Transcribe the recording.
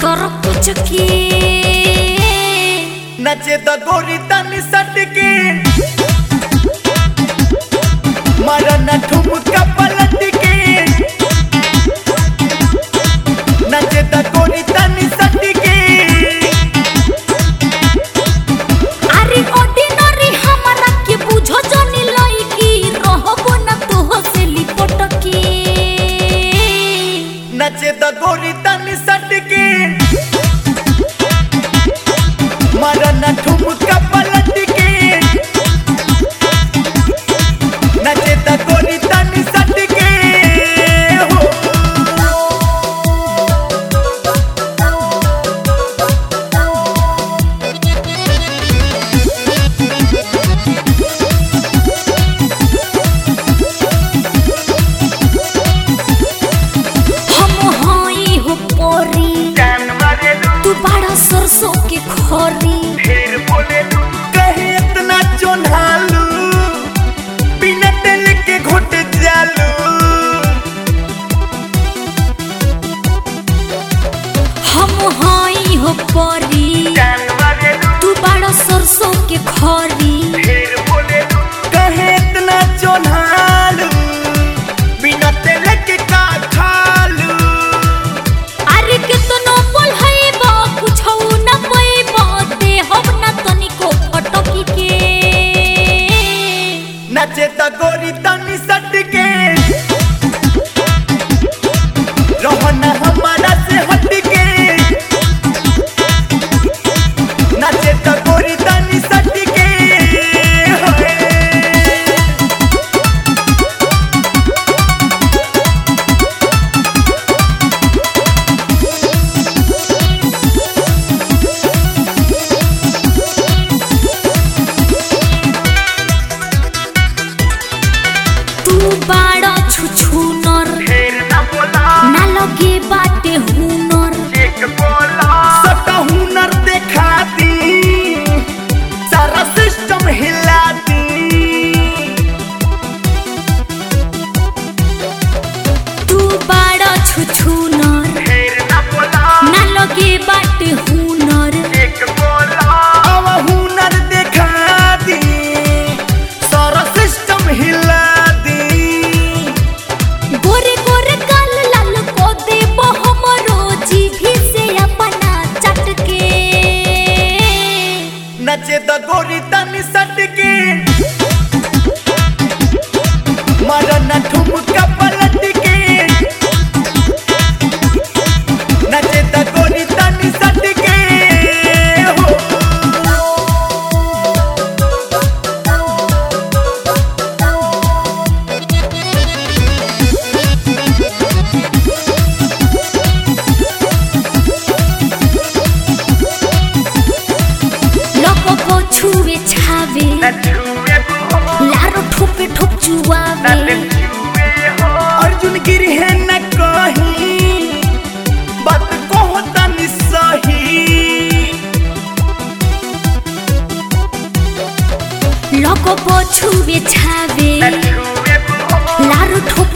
कर कुछ के नचे द गोरी तनी सटके मारा न ठुमका पलट के नचे द गोरी तनी सटके अरे ऑर्डिनरी हमरा के बुझो जनी लईकी रहबो न तोह से लिपट के नचे द गोरी तनी सटके मारा न ठुमका पलट के नचे द गोरी तनी सटके हो हम हई हो पोरी तू बड़ा सरसों के खोरी कहे इतना चोन्हालू बिना तेल के घोट जालू हम हई हो पोरी तू बड़ा सरसों के खोरी कहे इतना चोन्हालू बिना तेल के का खालू अरे कितनो बोल है बा कुछ न पैबा दे हम न तनिको फटकी के नचे त गोरी तनी सटके रोहना हमारा से हटके नचे त गोरी तनी सटके होए तू बड़ा छुछुनर ना लगे बाटे हुनर सटा हुनर देखा दी सारा सिस्टम हिला दी तू बड़ा छुछुनर ना लगे बाटे हुनर अब हुनर देखा दी सारा सिस्टम हिला दी गोरे गोरे गाल लाल को देबो हमरो जीभी से अपना चट के नचे द गोरी तनी सटके मारा न ठुमका पलट के नचे द गोरी तनी सटके हो लोको को छुए छावे लारो ठोपे ठोप चुआवे अर्जुन गिरी है न कहीं बात को होता नि सही लोको को छुए छावे लारो ठोप